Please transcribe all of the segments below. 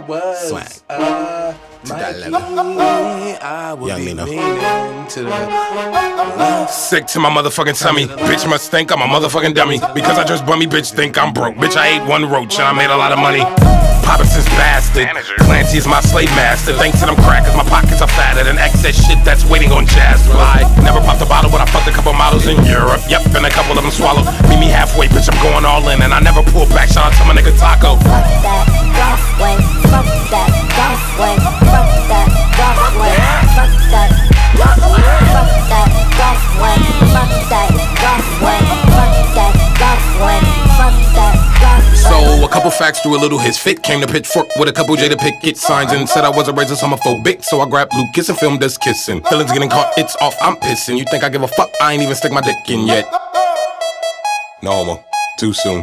was swag to that level. I would Young be Nino. leaning to the left. Sick to my motherfucking tummy. Bitch must think I'm a motherfucking dummy. Because I just bummy, bitch think I'm broke. Bitch, I ate one roach and I made a lot of money. Poppin' since bastard. Clancy is my slave master. Thanks to them crackers, my pockets are fatter than excess shit that's waiting on jazz fly. Never popped a bottle, but I fucked a couple models in Europe. Yep, and a couple of them swallowed. Meet me halfway, bitch, I'm going all in. And I never pull back, shout out to my nigga Taco. Fuck that, golf way. Fuck that, golf way. Fuck that, golf way. Fuck that, golf way. Fuck that, golf way. Fuck that, golf way. Fuck that, golf way. Fuck that, golf way. So, a couple facts through a little his fit. Came to Pitchfork with a couple Jada Pickett signs and said I was a racist homophobic. So I grabbed Lucas and filmed us kissing. Feelings getting caught, it's off, I'm pissing. You think I give a fuck? I ain't even stick my dick in yet. No homo, too soon.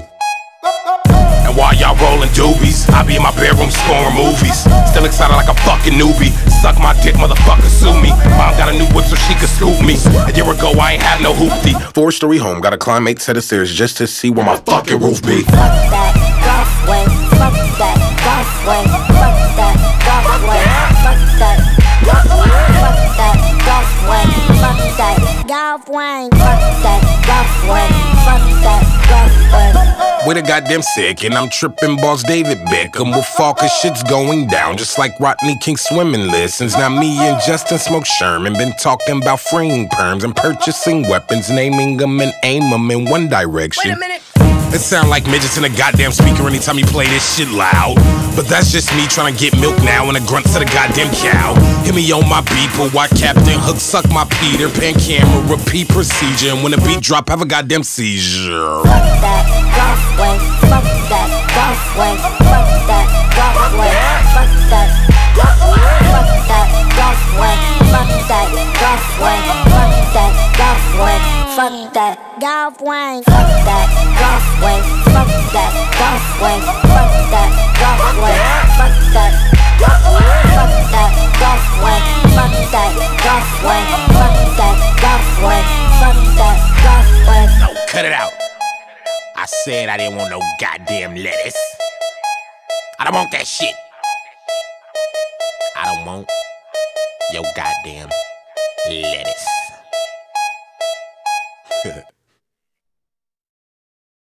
And while y'all rolling doobies, I be in my bedroom scoring movies. Still excited like a fucking newbie. Suck my dick, motherfucker, sue me. Mom got a new whip so she could scoop me. A year ago I ain't had no hoopty. 4-story home, gotta climb 8 set of stairs just to see where my fucking roof be. Fuck that, golf way. Fuck that, golf way. Fuck that, golf way. Fuck that, golf way. Fuck that, golf way. Fuck that, golf way. Fuck that, golf way. Fuck that, golf way. With a goddamn sick, and I'm tripping Boss David Beckham with fall cause shit's going down. Just like Rodney King swimming lessons. Now me and Justin Smoke Sherman been talking about freeing perms and purchasing weapons, naming them and aim them in one direction. Wait a minute. It sound like midgets in a goddamn speaker anytime you play this shit loud. But that's just me trying to get milk now and the grunts to the goddamn cow. Hit me on my beat, but why Captain Hook suck my Peter Pan camera, repeat procedure. And when the beat drop, have a goddamn seizure. Fuck that, golf way. Fuck that, golf way. Fuck that, golf way. Fuck that, golf way. Fuck that, golf way. Fuck that, golf way. Fuck that, golf way. Fuck that, golf way. Fuck that, golf way. Fuck that, golf way. Fuck that, golf way. Fuck that, golf way. Fuck that, golf way. Fuck that, golf way. Fuck that, golf way. Fuck that, golf way. No, cut it out. I said I didn't want no goddamn lettuce. I don't want that shit. I don't want your goddamn lettuce.